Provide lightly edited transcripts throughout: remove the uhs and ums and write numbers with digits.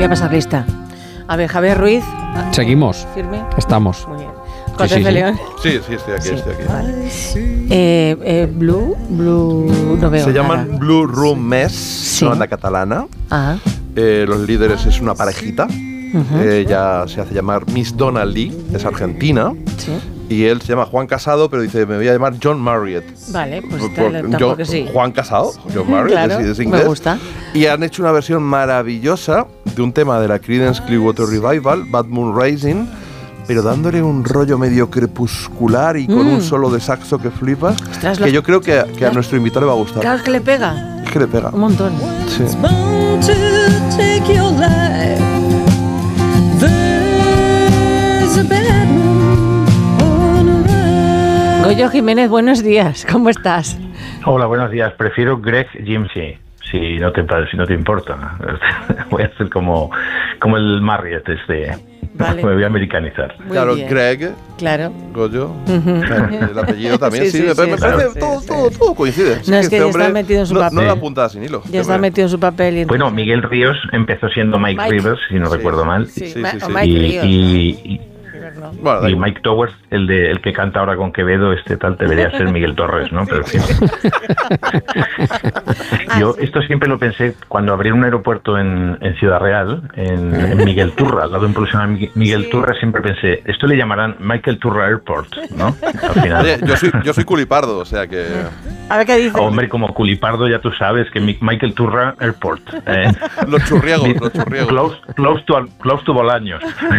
a pasar lista. A ver, Javier Ruiz. Seguimos. ¿Firme? Estamos. Muy bien. José León. Sí, estoy aquí. Vale. Blue, no veo. Se llaman nada. Blue Room Mess, una banda catalana. Ah. Los líderes es una parejita. Ella se hace llamar Miss Donna Lee, es argentina. Sí. Y él se llama Juan Casado, pero dice, me voy a llamar John Marriott. Vale, pues porque sí. Juan Casado, John Marriott, claro, es inglés. Me gusta. Y han hecho una versión maravillosa de un tema de la Creedence Clearwater Revival, Bad Moon Rising, pero dándole un rollo medio crepuscular y con un solo de saxo que flipas, ostras, que yo creo que a nuestro invitado le va a gustar. Claro, es que le pega. Es que le pega. Un montón. Sí. Goyo Jiménez, buenos días. ¿Cómo estás? Hola, buenos días. Prefiero Greg Jimsey, si no te importa. Voy a hacer como el Marriott Vale. Me voy a americanizar. Muy claro, bien. Greg, claro. Goyo, el apellido también, Sí, me parece claro. todo coincide. No, es que ya está metido en su papel. No da puntada sin hilo. Ya está metido en su papel. Y Bueno, Miguel Ríos empezó siendo Mike Rivers, si no recuerdo mal. Sí. Sí. Mike Ríos. Bueno, Y Mike Towers, el que canta ahora con Quevedo, debería ser Miguel Torres, ¿no? Pero en fin. Yo esto siempre lo pensé cuando abrí un aeropuerto en Ciudad Real, en Miguel Turra, al lado de un profesional Miguel Turra, siempre pensé, esto le llamarán Michael Turra Airport, ¿no? Al final. Oye, yo soy culipardo, o sea que... A ver qué dice. Hombre, como culipardo ya tú sabes que Michael Turra Airport. Los churriegos. Close to Bolaños.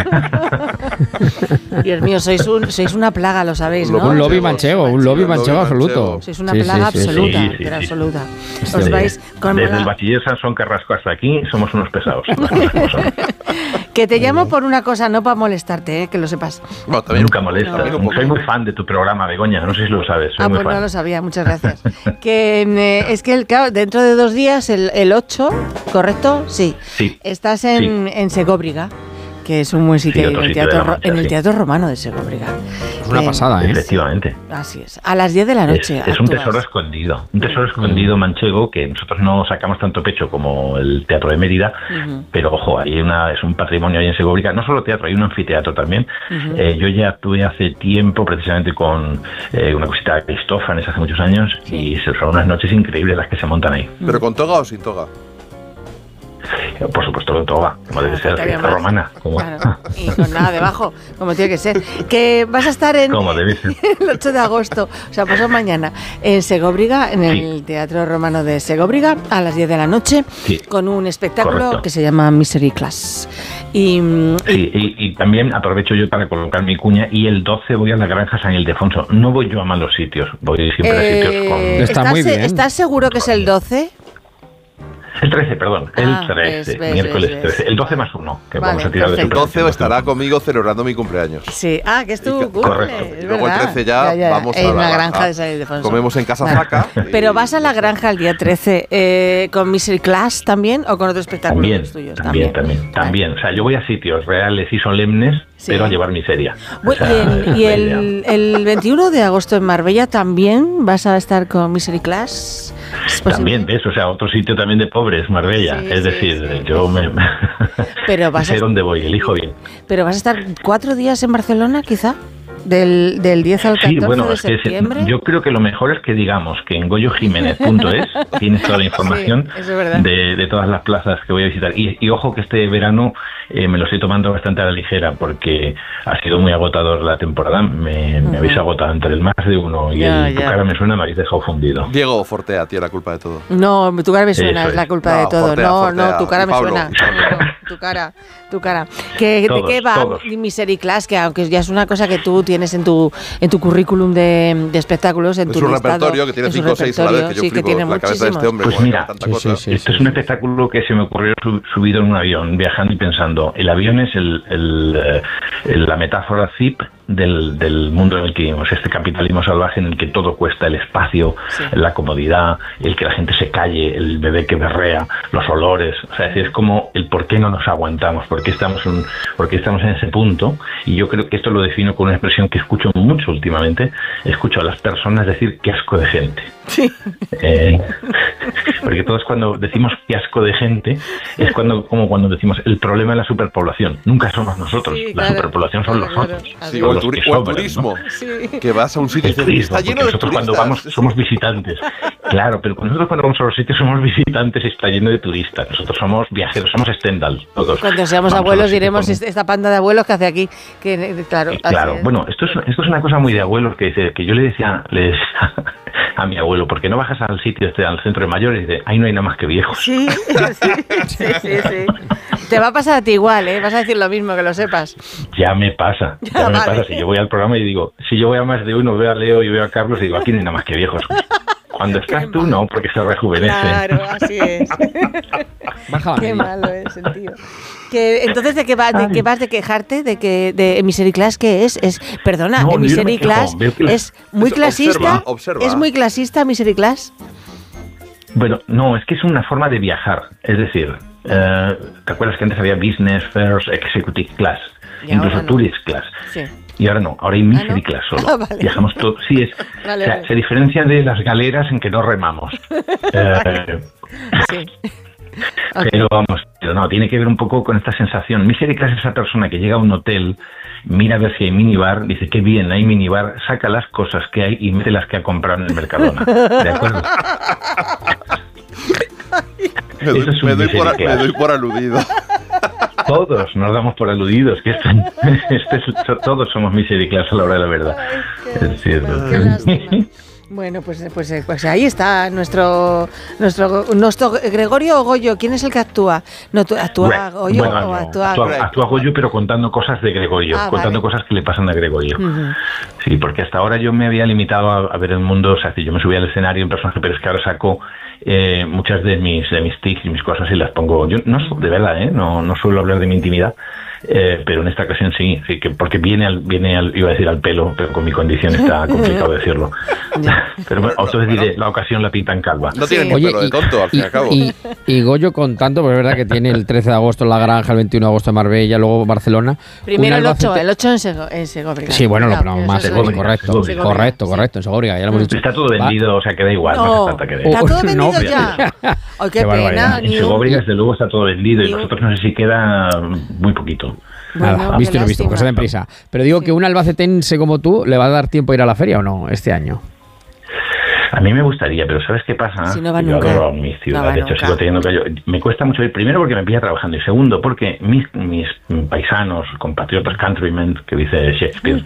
Dios mío, sois una plaga, lo sabéis, ¿no? Un lobby manchego absoluto. Sois una plaga absoluta, Sí. pero absoluta. Os vais con Desde el bachiller Sansón Carrasco hasta aquí somos unos pesados. Que te llamo por una cosa, no para molestarte, que lo sepas. Bueno, también Nunca molesta. No. Soy muy fan de tu programa, Begoña. No sé si lo sabes. Soy muy Pues fan. no lo sabía, muchas gracias. Que es que, claro, dentro de 2 días, el 8, ¿correcto? Sí. Estás en Segóbriga, que es un buen sitio, otro en sitio de la Mancha, el Teatro Romano de Segóbriga. Es una pasada, ¿eh? Efectivamente. Así es. A las 10 de la noche. Es un actúas. tesoro escondido. Un tesoro escondido manchego que nosotros no sacamos tanto pecho como el Teatro de Mérida, pero ojo, es un patrimonio ahí en Segóbriga. No solo teatro, hay un anfiteatro también. Yo ya actué hace tiempo precisamente con una cosita de Cristófanes hace muchos años y son unas noches increíbles las que se montan ahí. ¿Pero con toga o sin toga? Por supuesto con toga, como debe ser, fiesta romana. Claro. Y con nada debajo, como tiene que ser. Que vas a estar como debe ser. el 8 de agosto, o sea, pasado mañana, en Segóbriga, en el Teatro Romano de Segóbriga, a las 10 de la noche, con un espectáculo que se llama Misery Class. Y también aprovecho yo para colocar mi cuña, y el 12 voy a la Granja San Ildefonso. No voy yo a malos sitios, voy siempre a sitios con... Está muy bien. ¿Estás seguro que es el 12? El 13, perdón. El 13, miércoles 13. El 12 más 1, que vamos a tirar de El 12 estará conmigo celebrando mi cumpleaños. Sí, que es tu cumple. Correcto. Es luego verdad. el 13 ya vamos a la la granja de San Ildefonso. Comemos en Casa Zaca. Pero vas a la granja el día 13 con Misery Class también o con otro espectáculo tuyos. También. O sea, yo voy a sitios reales y solemnes, pero a llevar miseria. Y el 21 de agosto en Marbella también vas a estar con Misery Class. También, ¿ves? O sea, otro sitio también de pobres, Marbella. Es decir, yo pero sé dónde voy, elijo bien. Pero vas a estar 4 días en Barcelona, quizá. Del 10 al 14 de septiembre. Yo creo que lo mejor es que digamos que en goyojimenez.es tienes toda la información de todas las plazas que voy a visitar. Y ojo que este verano me lo estoy tomando bastante a la ligera porque ha sido muy agotador la temporada. Me habéis agotado entre el más de uno y tu cara me suena, me habéis dejado fundido. Diego Fortea, tío, la culpa de todo. No, tu cara me suena, es la culpa de todo. Fortea, tu cara me Pablo. suena. Tu cara. ¿De qué va Misery Class? Que aunque ya es una cosa que tú tienes en tu currículum de espectáculos, en tu un listado, repertorio que tiene 5 o 6 a la vez, que yo flipo tiene la cabeza de este hombre. Pues mira, esto es un espectáculo que se me ocurrió subido en un avión, viajando y pensando, el avión es la metáfora zip del mundo en el que vivimos, este capitalismo salvaje en el que todo cuesta, el espacio, la comodidad, el que la gente se calle, el bebé que berrea, los olores, o sea, es como el por qué no nos aguantamos, por qué estamos en ese punto. Y yo creo que esto lo defino con una expresión que escucho mucho últimamente. Escucho a las personas decir qué asco de gente. Sí. Porque todos cuando decimos fiasco de gente es como cuando decimos el problema es la superpoblación. Nunca somos nosotros, Sí, la superpoblación son los otros. Sí, o el turismo, ¿no? Sí. Que vas a un sitio y dices, está lleno de nosotros turistas. Cuando vamos somos visitantes. Claro, pero nosotros cuando vamos a los sitios somos visitantes y está lleno de turistas. Nosotros somos viajeros, somos Stendhal, todos. Cuando seamos abuelos diremos esta panda de abuelos que hace aquí. Claro, bueno, esto es una cosa muy de abuelos que yo le decía a mi abuelo, ¿por qué no bajas al sitio al centro de mayores? Y dice, ahí no hay nada más que viejos. Sí. Te va a pasar a ti igual, ¿eh? Vas a decir lo mismo, que lo sepas. Ya me pasa. Si yo voy al programa y digo, si yo voy a más de uno, veo a Leo y veo a Carlos y digo, aquí no hay nada más que viejos. Cuando estás tú, no, porque se rejuvenece. Claro, así es. Qué malo es el tío. Entonces, ¿de qué vas de quejarte? ¿De Misery Class qué es? Perdona, no, Misery Class es muy clasista. Observa. ¿Es muy clasista Misery Class? Bueno, no, es que es una forma de viajar. Es decir, ¿te acuerdas que antes había Business, First, Executive Class? Incluso Tourist Class. Sí. Y ahora no, ahora hay Misery Class solo. Vale. Viajamos todos. Sí, se diferencia de las galeras en que no remamos. Sí. Pero vamos, no, tiene que ver un poco con esta sensación. Misery Class es esa persona que llega a un hotel, mira a ver si hay minibar, dice, qué bien, hay minibar, saca las cosas que hay y mete las que ha comprado en el Mercadona. ¿De acuerdo? Me doy por aludido. Todos nos damos por aludidos, que todos somos Misery Class a la hora de la verdad. Ay, es cierto. Qué lástima. Bueno, pues ahí está nuestro Gregorio o Goyo. ¿Quién es el que actúa? No, ¿actúa Goyo o actúa Goyo, pero contando cosas de Gregorio, contando cosas que le pasan a Gregorio. Uh-huh. Sí, porque hasta ahora yo me había limitado a ver el mundo, o sea, yo me subía al escenario en personaje, pero es que ahora saco muchas de mis tics y mis cosas y las pongo. Yo no, de verdad, no suelo hablar de mi intimidad. Pero en esta ocasión sí, porque viene iba a decir al pelo, pero con mi condición está complicado decirlo. Pero bueno, entonces diré, la ocasión la pintan calva. No tiene ni pelo de tonto, al fin y al cabo. Y Goyo contando, pues es verdad que tiene el 13 de agosto en La Granja, el 21 de agosto en Marbella, luego Barcelona. Primero el 8 en Segovia. Sí, bueno, lo ponemos más, correcto, en Segovia, ya lo hemos dicho. Está todo vendido, o sea que da igual, no hace falta que dé. Está todo vendido ya. Ay, qué pena. En Segovia, desde luego, está todo vendido y nosotros no sé si queda muy poquito. Nada, visto y no visto, porque se den prisa. Pero digo que un albacetense como tú, ¿le va a dar tiempo a ir a la feria o no este año? A mí me gustaría, pero ¿sabes qué pasa? Si no va yo nunca. adoro mi ciudad, de hecho sigo teniendo que... Me cuesta mucho ir, primero porque me pilla trabajando y segundo porque mis paisanos, compatriotas countrymen, que dice Shakespeare,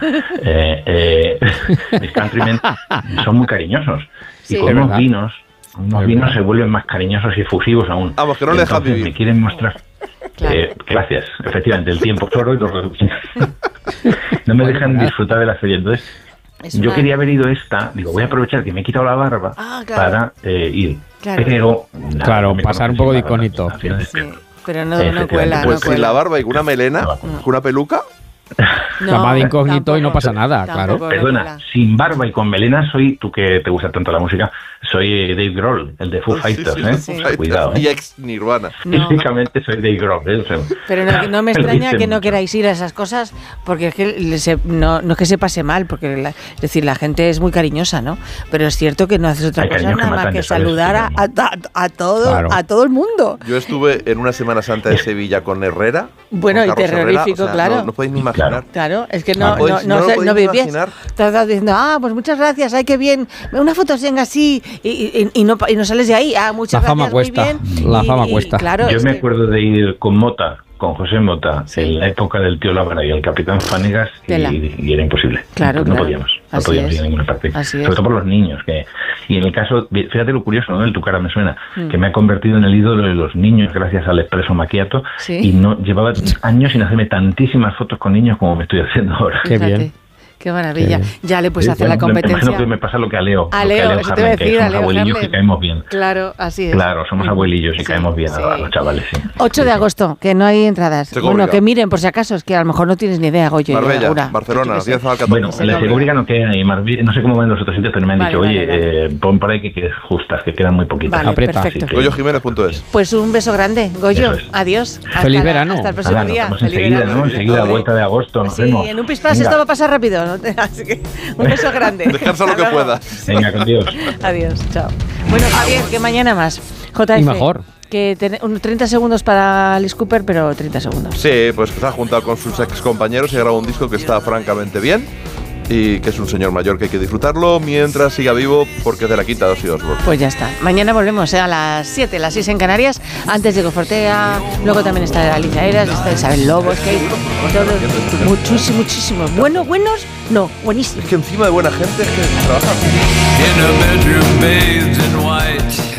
mis countrymen son muy cariñosos. Sí, y con unos vinos se vuelven más cariñosos y efusivos aún. Vamos, que no le dejan vivir. Me quieren mostrar... Claro. Gracias, efectivamente, el tiempo es oro y no me dejan disfrutar de la feria. Entonces, yo quería haber ido voy a aprovechar que me he quitado la barba para ir. Claro. Pero pasar un poco de iconito. Sí, pero no cuela. Pues sin la barba y con una melena, con una peluca. Llamada incógnito y no pasa nada, claro. Perdona, sin barba y con melena soy, tú que te gusta tanto la música, soy Dave Grohl, el de Foo Fighters, Cuidado, Y ex Nirvana. Físicamente soy Dave Grohl. Pero no me extraña que no queráis ir a esas cosas, porque es que no es que se pase mal, porque es decir, la gente es muy cariñosa, ¿no? Pero es cierto que no haces otra cosa nada más que saludar a todo el mundo. Yo estuve en una Semana Santa de Sevilla con Herrera. Bueno, y terrorífico, claro. No podéis ni imaginar. Claro, es que no vivías. Estás diciendo, pues muchas gracias, ay, qué bien. Una foto así y no sales de ahí. Muchas gracias, muy bien. La fama cuesta. Claro, yo me acuerdo de ir con José Mota, en la época del tío Labra y el Capitán Fanegas, y era imposible. Claro, no podíamos ir a ninguna parte. Sobre todo por los niños. Y en el caso, fíjate lo curioso, ¿no? El Tu cara me suena, que me ha convertido en el ídolo de los niños gracias al Espresso Macchiato, y no llevaba años sin hacerme tantísimas fotos con niños como me estoy haciendo ahora. Qué bien. Qué maravilla. Ya le puedes hacer la competencia. Me imagino que me pasa lo que a Leo. A Leo, eso te voy a decir, somos abuelillos y caemos bien. Claro, así es. Claro, somos abuelillos y caemos bien a los chavales, 8 de agosto, que no hay entradas. Bueno, que miren, por si acaso, es que a lo mejor no tienes ni idea, Goyo. Barcelona, Bueno, en la Segóbriga no queda, y Marbella, no sé cómo ven los otros sitios, pero me han dicho, pon por ahí que justas, que quedan muy poquitas. Vale, perfecto. GoyoJiménez.es. Pues un beso grande, Goyo. Adiós. Feliz verano. Hasta el próximo día. Enseguida, vuelta de agosto, nos vemos. Sí, en un pispás esto va a pasar rápido. ¿no? Así que un beso grande. Descansa lo que puedas. Venga, con Dios. Adiós, chao. Bueno, Javier, que mañana más. JF. Y mejor. Que 30 segundos para Alice Cooper, pero 30 segundos. Sí, pues que se ha juntado con sus ex compañeros y ha grabado un disco que está francamente bien y que es un señor mayor que hay que disfrutarlo mientras siga vivo porque es de la quinta de Ozzy Osbourne. Pues ya está. Mañana volvemos a las 7, las 6 en Canarias. Antes de Fortea, luego también está Alicia Eras, está Isabel Lobo, es que hay todos, muchísimos. Buenos, no, buenísimos. Es que encima de buena gente es que trabaja. In a bedroom bathed in white.